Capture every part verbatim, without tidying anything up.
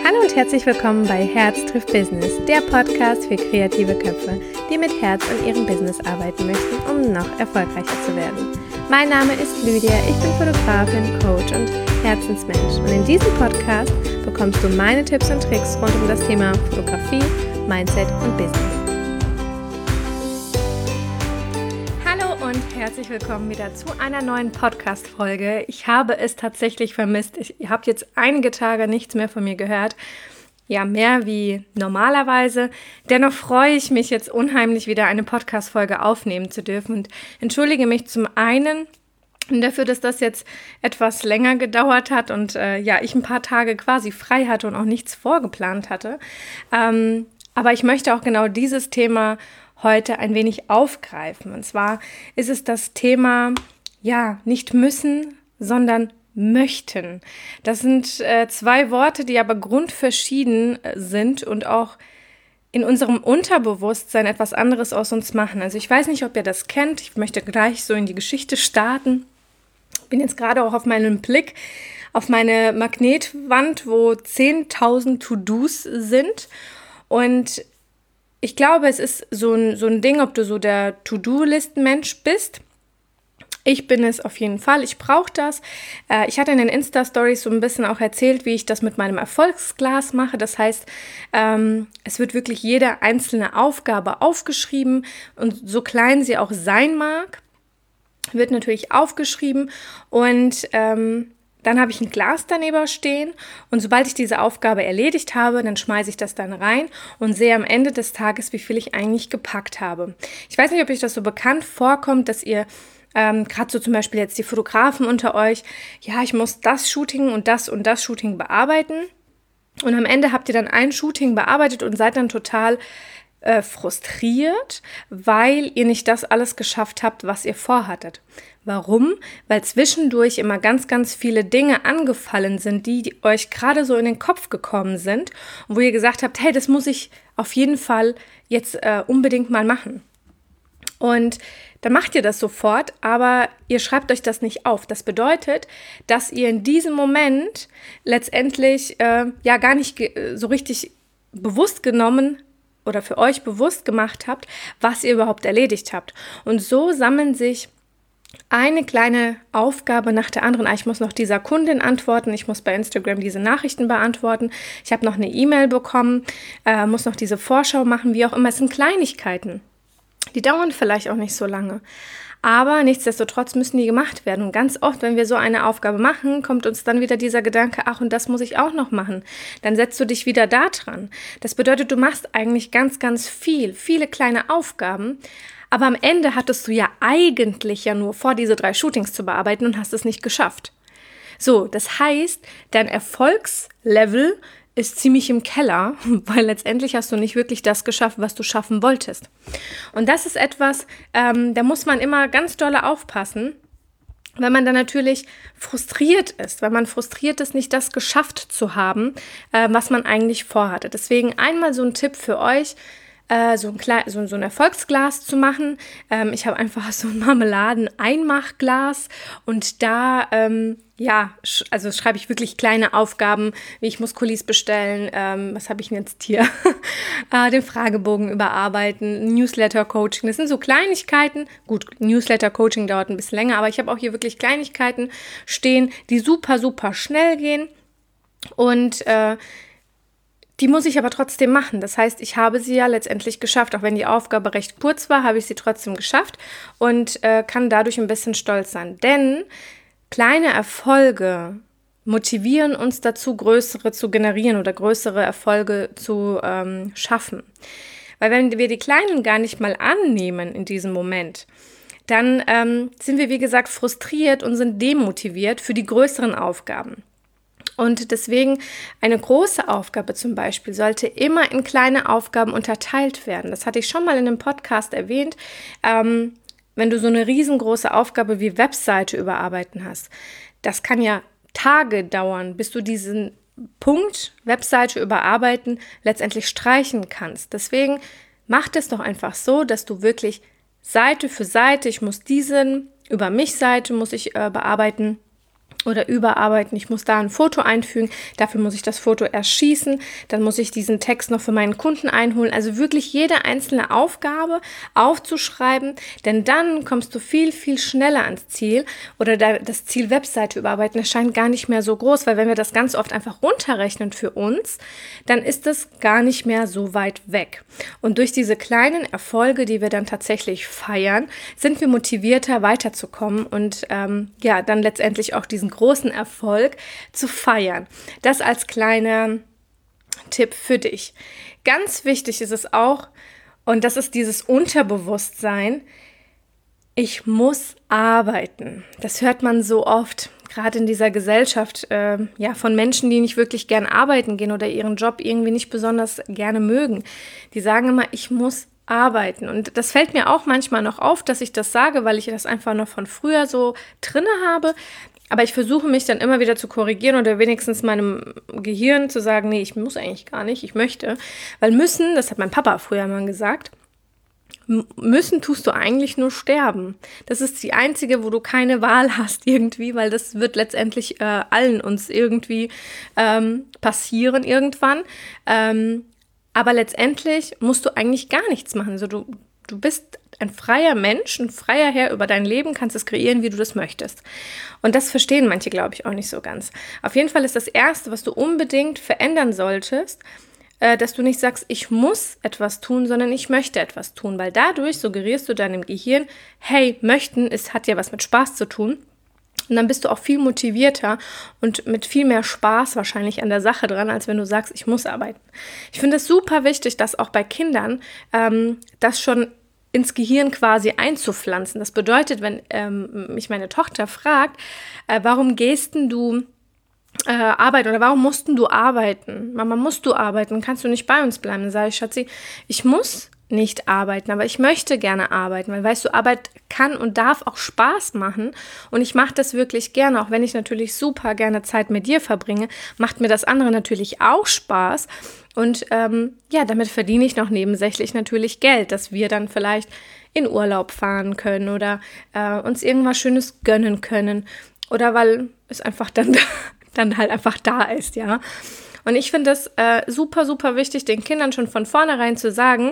Hallo und herzlich willkommen bei Herz trifft Business, der Podcast für kreative Köpfe, die mit Herz an ihrem Business arbeiten möchten, um noch erfolgreicher zu werden. Mein Name ist Lydia, ich bin Fotografin, Coach und Herzensmensch und in diesem Podcast bekommst du meine Tipps und Tricks rund um das Thema Fotografie, Mindset und Business. Und herzlich willkommen wieder zu einer neuen Podcast-Folge. Ich habe es tatsächlich vermisst. Ich, ihr habt jetzt einige Tage nichts mehr von mir gehört. Ja, mehr wie normalerweise. Dennoch freue ich mich jetzt unheimlich, wieder eine Podcast-Folge aufnehmen zu dürfen und entschuldige mich zum einen dafür, dass das jetzt etwas länger gedauert hat und äh, ja, ich ein paar Tage quasi frei hatte und auch nichts vorgeplant hatte. Ähm, aber ich möchte auch genau dieses Thema heute ein wenig aufgreifen. Und zwar ist es das Thema, ja, nicht müssen, sondern möchten. Das sind äh, zwei Worte, die aber grundverschieden sind und auch in unserem Unterbewusstsein etwas anderes aus uns machen. Also ich weiß nicht, ob ihr das kennt. Ich möchte gleich so in die Geschichte starten. Ich bin jetzt gerade auch auf meinen Blick auf meine Magnetwand, wo zehntausend To-Dos sind. Und ich glaube, es ist so ein, so ein Ding, ob du so der To-Do-Listen-Mensch bist. Ich bin es auf jeden Fall. Ich brauche das. Äh, ich hatte in den Insta-Stories so ein bisschen auch erzählt, wie ich das mit meinem Erfolgsglas mache. Das heißt, ähm, es wird wirklich jede einzelne Aufgabe aufgeschrieben und so klein sie auch sein mag, wird natürlich aufgeschrieben und ähm, dann habe ich ein Glas daneben stehen und sobald ich diese Aufgabe erledigt habe, dann schmeiße ich das dann rein und sehe am Ende des Tages, wie viel ich eigentlich gepackt habe. Ich weiß nicht, ob euch das so bekannt vorkommt, dass ihr ähm, gerade so zum Beispiel jetzt die Fotografen unter euch, ja, ich muss das Shooting und das und das Shooting bearbeiten und am Ende habt ihr dann ein Shooting bearbeitet und seid dann total äh, frustriert, weil ihr nicht das alles geschafft habt, was ihr vorhattet. Warum? Weil zwischendurch immer ganz, ganz viele Dinge angefallen sind, die, die euch gerade so in den Kopf gekommen sind und wo ihr gesagt habt, hey, das muss ich auf jeden Fall jetzt äh, unbedingt mal machen. Und dann macht ihr das sofort, aber ihr schreibt euch das nicht auf. Das bedeutet, dass ihr in diesem Moment letztendlich äh, ja gar nicht ge- so richtig bewusst genommen oder für euch bewusst gemacht habt, was ihr überhaupt erledigt habt. Und so sammeln sich eine kleine Aufgabe nach der anderen. Ich muss noch dieser Kundin antworten, ich muss bei Instagram diese Nachrichten beantworten, ich habe noch eine E-Mail bekommen, äh, muss noch diese Vorschau machen, wie auch immer. Es sind Kleinigkeiten, die dauern vielleicht auch nicht so lange, aber nichtsdestotrotz müssen die gemacht werden. Und ganz oft, wenn wir so eine Aufgabe machen, kommt uns dann wieder dieser Gedanke, ach, und das muss ich auch noch machen. Dann setzt du dich wieder da dran. Das bedeutet, du machst eigentlich ganz, ganz viel, viele kleine Aufgaben, aber am Ende hattest du ja eigentlich ja nur vor, diese drei Shootings zu bearbeiten und hast es nicht geschafft. So, das heißt, dein Erfolgslevel ist ziemlich im Keller, weil letztendlich hast du nicht wirklich das geschafft, was du schaffen wolltest. Und das ist etwas, ähm, da muss man immer ganz doll aufpassen, wenn man dann natürlich frustriert ist, weil man frustriert ist, nicht das geschafft zu haben, äh, was man eigentlich vorhatte. Deswegen einmal so ein Tipp für euch, So ein, Kle- so, so ein Erfolgsglas zu machen. Ähm, ich habe einfach so ein Marmeladen-Einmachglas und da, ähm, ja, sch- also schreibe ich wirklich kleine Aufgaben, wie ich muss Kulis bestellen, ähm, was habe ich denn jetzt hier, äh, den Fragebogen überarbeiten, Newsletter-Coaching, das sind so Kleinigkeiten. Gut, Newsletter-Coaching dauert ein bisschen länger, aber ich habe auch hier wirklich Kleinigkeiten stehen, die super, super schnell gehen und äh, die muss ich aber trotzdem machen. Das heißt, ich habe sie ja letztendlich geschafft. Auch wenn die Aufgabe recht kurz war, habe ich sie trotzdem geschafft und äh, kann dadurch ein bisschen stolz sein. Denn kleine Erfolge motivieren uns dazu, größere zu generieren oder größere Erfolge zu ähm, schaffen. Weil wenn wir die kleinen gar nicht mal annehmen in diesem Moment, dann ähm, sind wir, wie gesagt, frustriert und sind demotiviert für die größeren Aufgaben. Und deswegen eine große Aufgabe zum Beispiel sollte immer in kleine Aufgaben unterteilt werden. Das hatte ich schon mal in einem Podcast erwähnt. Ähm, wenn du so eine riesengroße Aufgabe wie Webseite überarbeiten hast, das kann ja Tage dauern, bis du diesen Punkt Webseite überarbeiten letztendlich streichen kannst. Deswegen mach es doch einfach so, dass du wirklich Seite für Seite, ich muss diesen über mich Seite muss ich äh, bearbeiten, oder überarbeiten, ich muss da ein Foto einfügen, dafür muss ich das Foto erst schießen, dann muss ich diesen Text noch für meinen Kunden einholen, also wirklich jede einzelne Aufgabe aufzuschreiben, denn dann kommst du viel, viel schneller ans Ziel oder das Ziel Webseite überarbeiten, das scheint gar nicht mehr so groß, weil wenn wir das ganz oft einfach runterrechnen für uns, dann ist das gar nicht mehr so weit weg. Und durch diese kleinen Erfolge, die wir dann tatsächlich feiern, sind wir motivierter weiterzukommen und ähm, ja, dann letztendlich auch diesen großen Erfolg zu feiern. Das als kleiner Tipp für dich. Ganz wichtig ist es auch, und das ist dieses Unterbewusstsein, ich muss arbeiten. Das hört man so oft, gerade in dieser Gesellschaft, äh, ja, von Menschen, die nicht wirklich gern arbeiten gehen oder ihren Job irgendwie nicht besonders gerne mögen. Die sagen immer, ich muss arbeiten. Und das fällt mir auch manchmal noch auf, dass ich das sage, weil ich das einfach noch von früher so drinne habe. Aber ich versuche mich dann immer wieder zu korrigieren oder wenigstens meinem Gehirn zu sagen, nee, ich muss eigentlich gar nicht, ich möchte. Weil müssen, das hat mein Papa früher mal gesagt, müssen tust du eigentlich nur sterben. Das ist die einzige, wo du keine Wahl hast irgendwie, weil das wird letztendlich äh, allen uns irgendwie ähm, passieren irgendwann. Ähm, aber letztendlich musst du eigentlich gar nichts machen. Also du, du bist ein freier Mensch, ein freier Herr über dein Leben, kannst es kreieren, wie du das möchtest. Und das verstehen manche, glaube ich, auch nicht so ganz. Auf jeden Fall ist das Erste, was du unbedingt verändern solltest, äh, dass du nicht sagst, ich muss etwas tun, sondern ich möchte etwas tun, weil dadurch suggerierst du deinem Gehirn, hey, möchten, es hat ja was mit Spaß zu tun. Und dann bist du auch viel motivierter und mit viel mehr Spaß wahrscheinlich an der Sache dran, als wenn du sagst, ich muss arbeiten. Ich finde es super wichtig, dass auch bei Kindern ähm, das schon ins Gehirn quasi einzupflanzen. Das bedeutet, wenn ähm, mich meine Tochter fragt, äh, warum gehst denn du äh, arbeiten oder warum mussten du arbeiten? Mama, musst du arbeiten? Kannst du nicht bei uns bleiben? Dann sage ich, Schatzi, ich muss nicht arbeiten, aber ich möchte gerne arbeiten, weil, weißt du, Arbeit kann und darf auch Spaß machen und ich mache das wirklich gerne, auch wenn ich natürlich super gerne Zeit mit dir verbringe, macht mir das andere natürlich auch Spaß und ähm, ja, damit verdiene ich noch nebensächlich natürlich Geld, dass wir dann vielleicht in Urlaub fahren können oder äh, uns irgendwas Schönes gönnen können oder weil es einfach dann, dann halt einfach da ist, ja. Und ich finde es äh, super, super wichtig, den Kindern schon von vornherein zu sagen,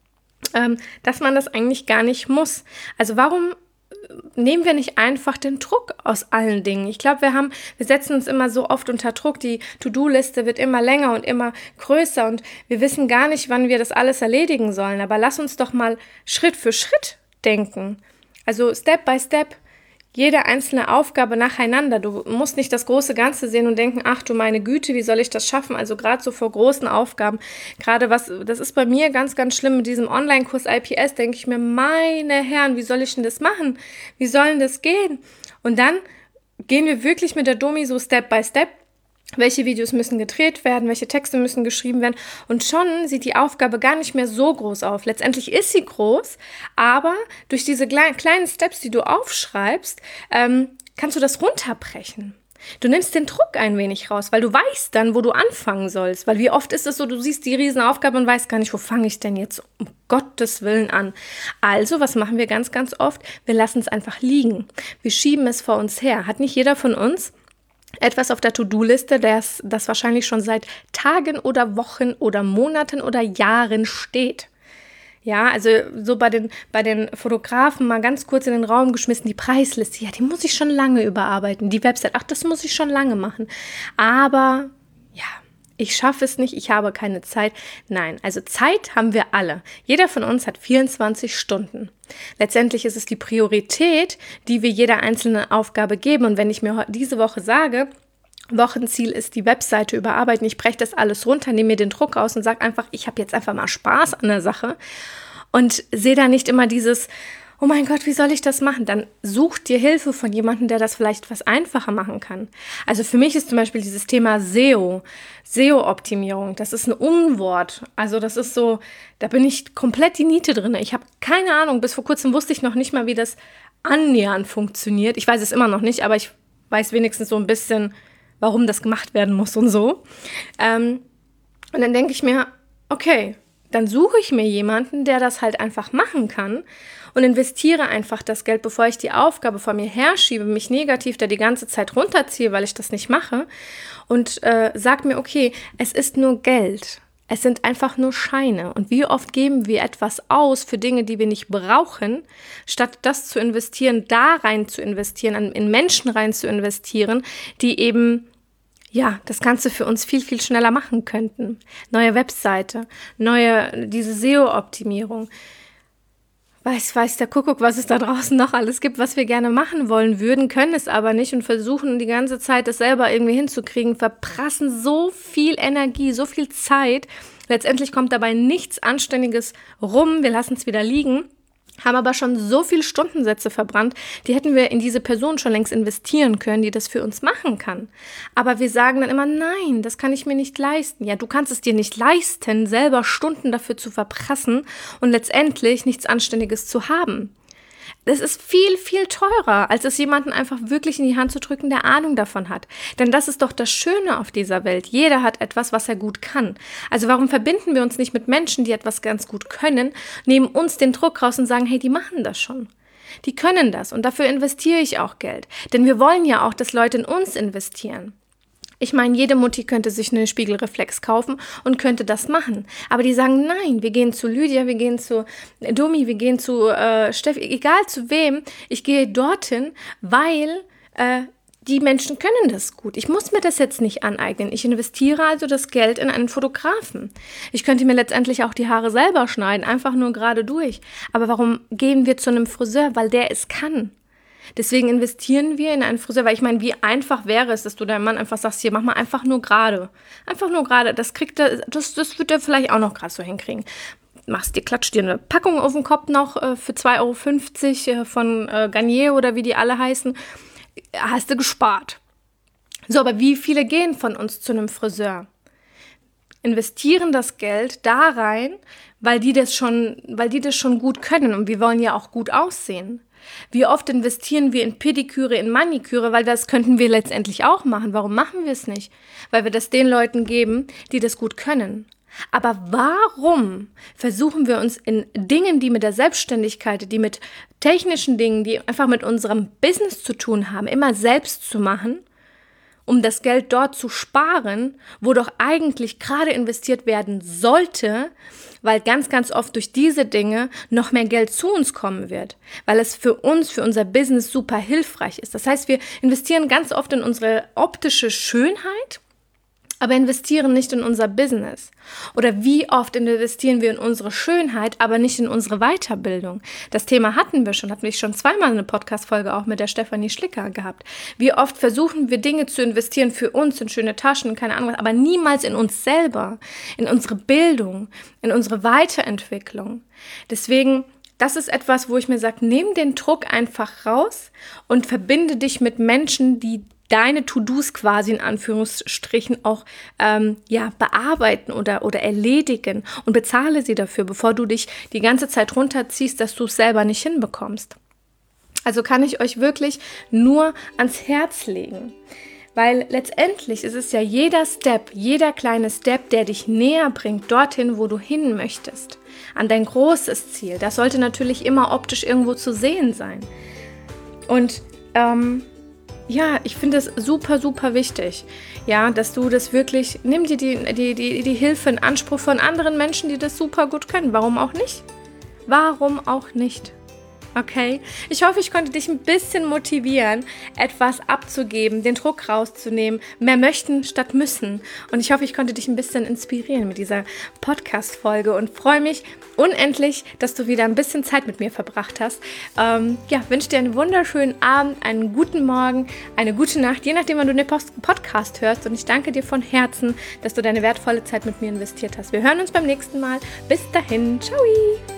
Ähm, dass man das eigentlich gar nicht muss. Also warum nehmen wir nicht einfach den Druck aus allen Dingen? Ich glaube, wir haben, wir setzen uns immer so oft unter Druck, die To-Do-Liste wird immer länger und immer größer und wir wissen gar nicht, wann wir das alles erledigen sollen. Aber lass uns doch mal Schritt für Schritt denken. Also Step by Step. Jede einzelne Aufgabe nacheinander. Du musst nicht das große Ganze sehen und denken, ach du meine Güte, wie soll ich das schaffen? Also gerade so vor großen Aufgaben, gerade was, das ist bei mir ganz, ganz schlimm mit diesem Online-Kurs I P S, denke ich mir, meine Herren, wie soll ich denn das machen? Wie soll denn das gehen? Und dann gehen wir wirklich mit der Domi so Step by Step. Welche Videos müssen gedreht werden, welche Texte müssen geschrieben werden und schon sieht die Aufgabe gar nicht mehr so groß auf. Letztendlich ist sie groß, aber durch diese kleinen Steps, die du aufschreibst, ähm, kannst du das runterbrechen. Du nimmst den Druck ein wenig raus, weil du weißt dann, wo du anfangen sollst. Weil wie oft ist es so, du siehst die Riesenaufgabe und weißt gar nicht, wo fange ich denn jetzt um Gottes Willen an. Also, was machen wir ganz, ganz oft? Wir lassen es einfach liegen. Wir schieben es vor uns her. Hat nicht jeder von uns etwas auf der To-Do-Liste, das, das wahrscheinlich schon seit Tagen oder Wochen oder Monaten oder Jahren steht? Ja, also so bei den, bei den Fotografen mal ganz kurz in den Raum geschmissen, die Preisliste, ja, die muss ich schon lange überarbeiten. Die Website, ach, das muss ich schon lange machen. Aber ja, ich schaffe es nicht, ich habe keine Zeit. Nein, also Zeit haben wir alle. Jeder von uns hat vierundzwanzig Stunden. Letztendlich ist es die Priorität, die wir jeder einzelnen Aufgabe geben. Und wenn ich mir diese Woche sage, Wochenziel ist die Webseite überarbeiten, ich breche das alles runter, nehme mir den Druck raus und sage einfach, ich habe jetzt einfach mal Spaß an der Sache und sehe da nicht immer dieses, oh mein Gott, wie soll ich das machen? Dann such dir Hilfe von jemandem, der das vielleicht was einfacher machen kann. Also für mich ist zum Beispiel dieses Thema S E O, S E O-Optimierung, das ist ein Unwort. Also das ist so, da bin ich komplett die Niete drin. Ich habe keine Ahnung, bis vor kurzem wusste ich noch nicht mal, wie das annähernd funktioniert. Ich weiß es immer noch nicht, aber ich weiß wenigstens so ein bisschen, warum das gemacht werden muss und so. Ähm, und dann denke ich mir, okay, dann suche ich mir jemanden, der das halt einfach machen kann und investiere einfach das Geld, bevor ich die Aufgabe vor mir herschiebe, mich negativ da die ganze Zeit runterziehe, weil ich das nicht mache und äh, sage mir, okay, es ist nur Geld. Es sind einfach nur Scheine. Und wie oft geben wir etwas aus für Dinge, die wir nicht brauchen, statt das zu investieren, da rein zu investieren, in Menschen rein zu investieren, die eben ja, das Ganze für uns viel, viel schneller machen könnten. Neue Webseite, neue, diese S E O-Optimierung. Weiß, weiß der Kuckuck, was es da draußen noch alles gibt, was wir gerne machen wollen würden, können es aber nicht und versuchen die ganze Zeit, das selber irgendwie hinzukriegen, verprassen so viel Energie, so viel Zeit. Letztendlich kommt dabei nichts Anständiges rum, wir lassen es wieder liegen, haben aber schon so viele Stundensätze verbrannt, die hätten wir in diese Person schon längst investieren können, die das für uns machen kann. Aber wir sagen dann immer, nein, das kann ich mir nicht leisten. Ja, du kannst es dir nicht leisten, selber Stunden dafür zu verprassen und letztendlich nichts Anständiges zu haben. Das ist viel, viel teurer, als es jemanden einfach wirklich in die Hand zu drücken, der Ahnung davon hat. Denn das ist doch das Schöne auf dieser Welt. Jeder hat etwas, was er gut kann. Also warum verbinden wir uns nicht mit Menschen, die etwas ganz gut können, nehmen uns den Druck raus und sagen, hey, die machen das schon. Die können das und dafür investiere ich auch Geld. Denn wir wollen ja auch, dass Leute in uns investieren. Ich meine, jede Mutti könnte sich eine Spiegelreflex kaufen und könnte das machen. Aber die sagen, nein, wir gehen zu Lydia, wir gehen zu Domi, wir gehen zu äh, Steffi, egal zu wem. Ich gehe dorthin, weil äh, die Menschen können das gut. Ich muss mir das jetzt nicht aneignen. Ich investiere also das Geld in einen Fotografen. Ich könnte mir letztendlich auch die Haare selber schneiden, einfach nur gerade durch. Aber warum gehen wir zu einem Friseur? Weil der es kann. Deswegen investieren wir in einen Friseur, weil ich meine, wie einfach wäre es, dass du deinem Mann einfach sagst, hier, mach mal einfach nur gerade. Einfach nur gerade, das kriegt er, das, das wird er vielleicht auch noch gerade so hinkriegen. Machst dir, klatscht dir eine Packung auf den Kopf noch äh, für zwei Euro fünfzig äh, von äh, Garnier oder wie die alle heißen, hast du gespart. So, aber wie viele gehen von uns zu einem Friseur? Investieren das Geld da rein, weil die das schon, weil die das schon gut können und wir wollen ja auch gut aussehen. Wie oft investieren wir in Pediküre, in Maniküre, weil das könnten wir letztendlich auch machen. Warum machen wir es nicht? Weil wir das den Leuten geben, die das gut können. Aber warum versuchen wir uns in Dingen, die mit der Selbstständigkeit, die mit technischen Dingen, die einfach mit unserem Business zu tun haben, immer selbst zu machen, um das Geld dort zu sparen, wo doch eigentlich gerade investiert werden sollte, weil ganz, ganz oft durch diese Dinge noch mehr Geld zu uns kommen wird, weil es für uns, für unser Business super hilfreich ist. Das heißt, wir investieren ganz oft in unsere optische Schönheit, aber investieren nicht in unser Business. Oder wie oft investieren wir in unsere Schönheit, aber nicht in unsere Weiterbildung? Das Thema hatten wir schon, hatten wir schon zweimal eine Podcast-Folge auch mit der Stefanie Schlicker gehabt. Wie oft versuchen wir Dinge zu investieren für uns, in schöne Taschen, keine Ahnung, aber niemals in uns selber, in unsere Bildung, in unsere Weiterentwicklung. Deswegen, das ist etwas, wo ich mir sage, nimm den Druck einfach raus und verbinde dich mit Menschen, die deine To-Dos quasi in Anführungsstrichen auch ähm, ja, bearbeiten oder, oder erledigen und bezahle sie dafür, bevor du dich die ganze Zeit runterziehst, dass du es selber nicht hinbekommst. Also kann ich euch wirklich nur ans Herz legen, weil letztendlich ist es ja jeder Step, jeder kleine Step, der dich näher bringt dorthin, wo du hin möchtest, an dein großes Ziel. Das sollte natürlich immer optisch irgendwo zu sehen sein. Und ähm, ja, ich finde es super, super wichtig, ja, dass du das wirklich, nimm dir die, die, die, die Hilfe in Anspruch von anderen Menschen, die das super gut können. Warum auch nicht? Warum auch nicht? Okay? Ich hoffe, ich konnte dich ein bisschen motivieren, etwas abzugeben, den Druck rauszunehmen, mehr möchten statt müssen. Und ich hoffe, ich konnte dich ein bisschen inspirieren mit dieser Podcast-Folge und freue mich unendlich, dass du wieder ein bisschen Zeit mit mir verbracht hast. Ähm, ja, wünsche dir einen wunderschönen Abend, einen guten Morgen, eine gute Nacht, je nachdem, wann du den Podcast hörst. Und ich danke dir von Herzen, dass du deine wertvolle Zeit mit mir investiert hast. Wir hören uns beim nächsten Mal. Bis dahin. Ciao!